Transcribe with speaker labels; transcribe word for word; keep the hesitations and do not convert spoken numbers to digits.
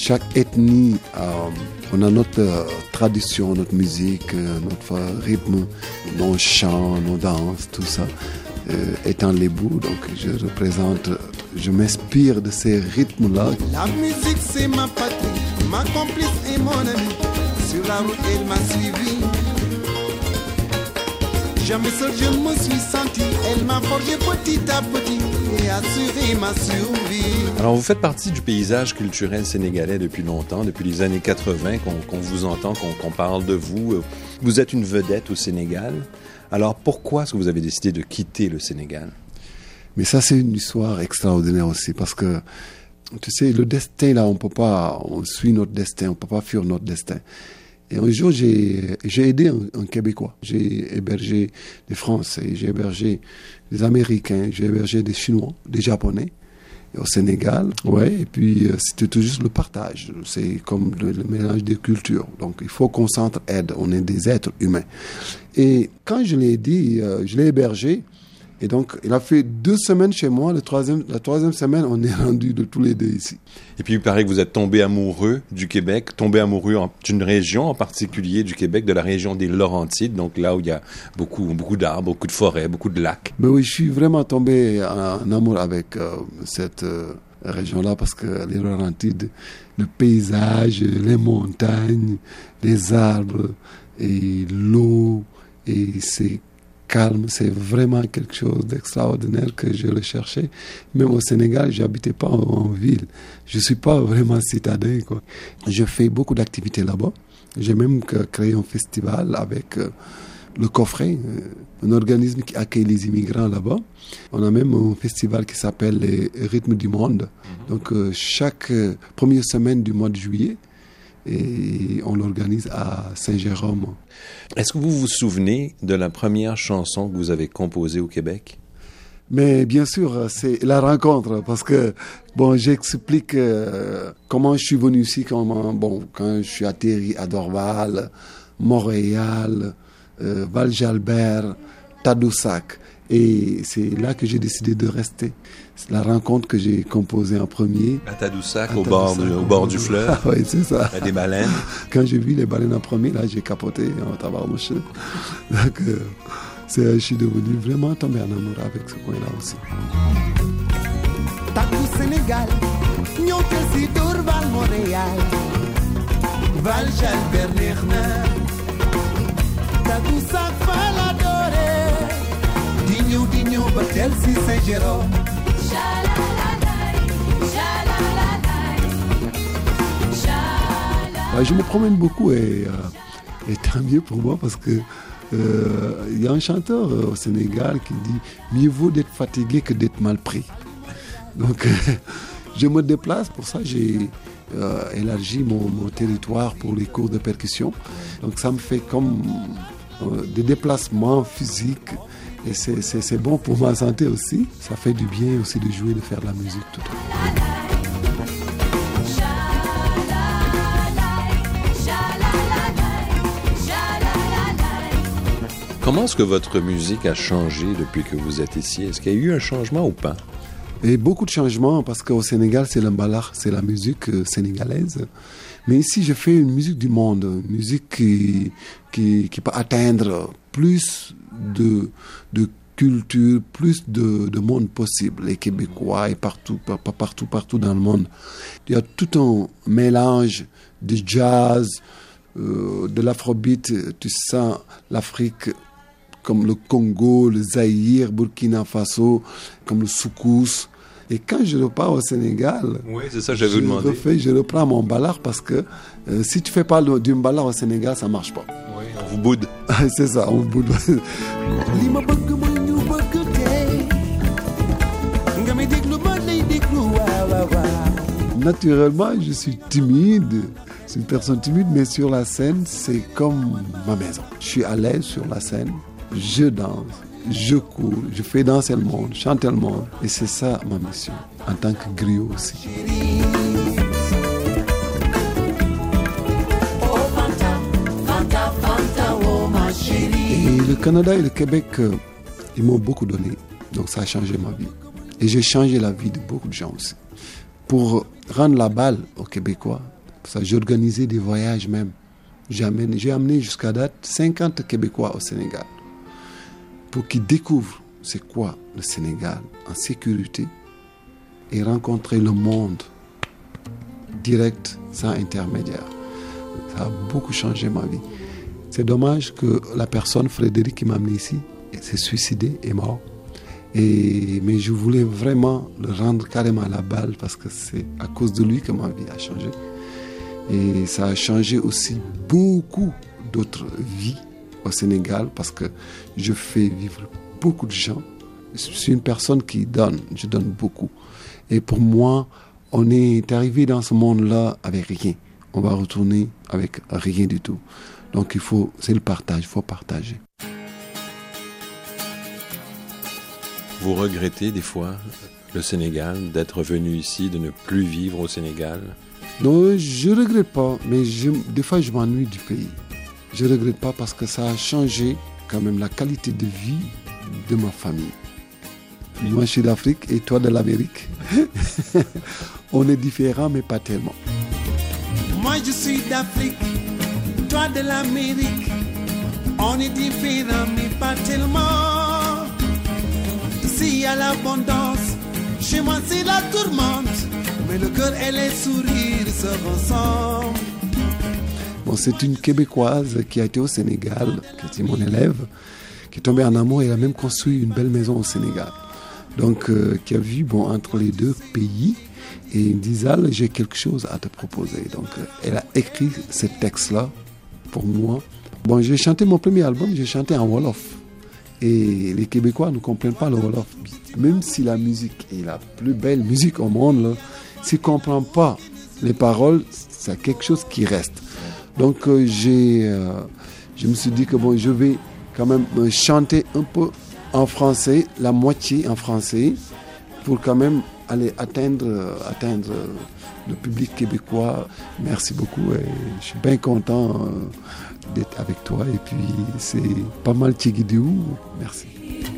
Speaker 1: chaque ethnie, euh, on a notre euh, tradition, notre musique, euh, notre rythme, nos chants, nos danses, tout ça. Euh, étant Lébou, donc je représente, je m'inspire de ces rythmes-là.
Speaker 2: La musique c'est ma patrie, ma complice et mon ami. Sur la route elle m'a suivi. Jamais seul je me suis senti. Elle m'a forgé petit à petit et assuré ma survie.
Speaker 3: Alors vous faites partie du paysage culturel sénégalais depuis longtemps, depuis les années quatre-vingt qu'on, qu'on vous entend, qu'on, qu'on parle de vous. Vous êtes une vedette au Sénégal. Alors pourquoi est-ce que vous avez décidé de quitter le Sénégal?
Speaker 1: Mais ça c'est une histoire extraordinaire aussi parce que tu sais le destin là on peut pas, on suit notre destin, on peut pas fuir notre destin. Et un jour j'ai, j'ai aidé un, un Québécois, j'ai hébergé des Français, j'ai hébergé des Américains, j'ai hébergé des Chinois, des Japonais. Au Sénégal, ouais, et puis euh, c'était tout juste le partage, c'est comme le, le mélange des cultures, donc il faut qu'on s'entraide, on est des êtres humains. Et quand je l'ai dit, euh, je l'ai hébergé, et donc il a fait deux semaines chez moi, le troisième, la troisième semaine on est rendu de tous les deux ici.
Speaker 3: Et puis il paraît que vous êtes tombé amoureux du Québec, tombé amoureux en, d'une région en particulier du Québec, de la région des Laurentides, donc là où il y a beaucoup, beaucoup d'arbres, beaucoup de forêts, beaucoup de lacs.
Speaker 1: Mais oui, je suis vraiment tombé en amour avec euh, cette euh, région-là parce que les Laurentides, le paysage, les montagnes, les arbres et l'eau, et c'est calme, c'est vraiment quelque chose d'extraordinaire que je recherchais. Même au Sénégal, je n'habitais pas en, en ville. Je ne suis pas vraiment citadin, quoi. Je fais beaucoup d'activités là-bas. J'ai même créé un festival avec euh, le Coffret, euh, un organisme qui accueille les immigrants là-bas. On a même un festival qui s'appelle les Rythmes du Monde. Mm-hmm. Donc, euh, chaque euh, première semaine du mois de juillet, et on l'organise à Saint-Jérôme.
Speaker 3: Est-ce que vous vous souvenez de la première chanson que vous avez composée au Québec?
Speaker 1: Mais bien sûr, c'est la rencontre, parce que, bon, j'explique euh, comment je suis venu ici, comment, bon, quand je suis atterri à Dorval, Montréal, euh, Val-Jalbert, Tadoussac. Et c'est là que j'ai décidé de rester. C'est la rencontre que j'ai composée en premier.
Speaker 3: À Tadoussac, à au, bord du, au bord du fleuve.
Speaker 1: Ah oui, c'est ça.
Speaker 3: Il y a des baleines.
Speaker 1: Quand j'ai vu les baleines en premier, là, j'ai capoté en tabarnouche. Donc, euh, c'est, je suis devenu vraiment tombé en amour avec ce coin-là aussi.
Speaker 2: Tatou Sénégal, ñoo te si Dorval Montréal, Val Jalbert neex na, Tadoussac fa la doore, di ñëw di ñëw ba tel si Saint-Jérôme.
Speaker 1: Bah, je me promène beaucoup et, euh, et tant mieux pour moi parce que il euh, y a un chanteur euh, au Sénégal qui dit mieux vaut d'être fatigué que d'être mal pris. Donc euh, je me déplace, pour ça j'ai euh, élargi mon, mon territoire pour les cours de percussion. Donc ça me fait comme euh, des déplacements physiques et c'est, c'est, c'est bon pour ma santé aussi. Ça fait du bien aussi de jouer, de faire de la musique tout le temps.
Speaker 3: Comment est-ce que votre musique a changé depuis que vous êtes ici? Est-ce qu'il y a eu un changement ou pas?
Speaker 1: Et beaucoup de changements parce qu'au Sénégal, c'est l'emballage, c'est la musique euh, sénégalaise. Mais ici, je fais une musique du monde, une musique qui, qui, qui peut atteindre plus de, de culture, plus de, de monde possible, les Québécois et partout, partout, partout dans le monde. Il y a tout un mélange de jazz, euh, de l'afrobeat. Tu sens l'Afrique comme le Congo, le Zaïre, Burkina Faso, comme le soukous. Et quand je repars au Sénégal,
Speaker 3: oui, c'est ça, j'avais
Speaker 1: je,
Speaker 3: demandé.
Speaker 1: Refais, je reprends mon ballard parce que euh, si tu ne fais pas le, du ballard au Sénégal, ça ne marche pas.
Speaker 3: Oui, on vous boude.
Speaker 1: C'est ça, on vous boude. Naturellement, je suis timide. C'est une personne timide, mais sur la scène, c'est comme ma maison. Je suis à l'aise sur la scène. Je danse, je cours, je fais danser le monde, chanter le monde. Et c'est ça ma mission, en tant que griot aussi. Et le Canada et le Québec, ils m'ont beaucoup donné. Donc ça a changé ma vie. Et j'ai changé la vie de beaucoup de gens aussi. Pour rendre la balle aux Québécois, Ça, j'ai organisé des voyages même. J'ai amené, j'ai amené jusqu'à date cinquante Québécois au Sénégal pour qu'ils découvrent c'est quoi le Sénégal en sécurité et rencontrer le monde direct, sans intermédiaire. Ça a beaucoup changé ma vie. C'est dommage que la personne, Frédéric, qui m'a amené ici, s'est suicidé, est mort. Et, mais je voulais vraiment le rendre carrément à la balle parce que c'est à cause de lui que ma vie a changé. Et ça a changé aussi beaucoup d'autres vies au Sénégal parce que je fais vivre beaucoup de gens. Je suis une personne qui donne, je donne beaucoup. Et pour moi, on est arrivé dans ce monde-là avec rien. On va retourner avec rien du tout. Donc il faut, c'est le partage, il faut partager.
Speaker 3: Vous regrettez des fois le Sénégal, d'être venu ici, de ne plus vivre au Sénégal?
Speaker 1: Non, je ne regrette pas, mais je, des fois je m'ennuie du pays. Je ne regrette pas parce que ça a changé quand même la qualité de vie de ma famille. Moi je suis d'Afrique et toi de l'Amérique. On est différents mais pas tellement.
Speaker 2: Moi je suis d'Afrique, toi de l'Amérique. On est différents mais pas tellement. Ici il y a l'abondance, chez moi c'est la tourmente. Mais le cœur et les sourires se ressemblent.
Speaker 1: Bon, c'est une Québécoise qui a été au Sénégal, qui était mon élève, qui est tombée en amour et a même construit une belle maison au Sénégal. Donc, euh, qui a vu, bon, entre les deux pays, et il me dit, Al, j'ai quelque chose à te proposer. Donc, euh, elle a écrit ce texte-là pour moi. Bon, j'ai chanté mon premier album, j'ai chanté en Wolof. Et les Québécois ne comprennent pas le Wolof. Même si la musique est la plus belle musique au monde, là, s'ils ne comprennent pas les paroles, c'est quelque chose qui reste. Donc, euh, j'ai, euh, je me suis dit que bon, je vais quand même chanter un peu en français, la moitié en français, pour quand même aller atteindre, atteindre le public québécois. Merci beaucoup et je suis bien content euh, d'être avec toi. Et puis, c'est pas mal Tchigidou. Merci.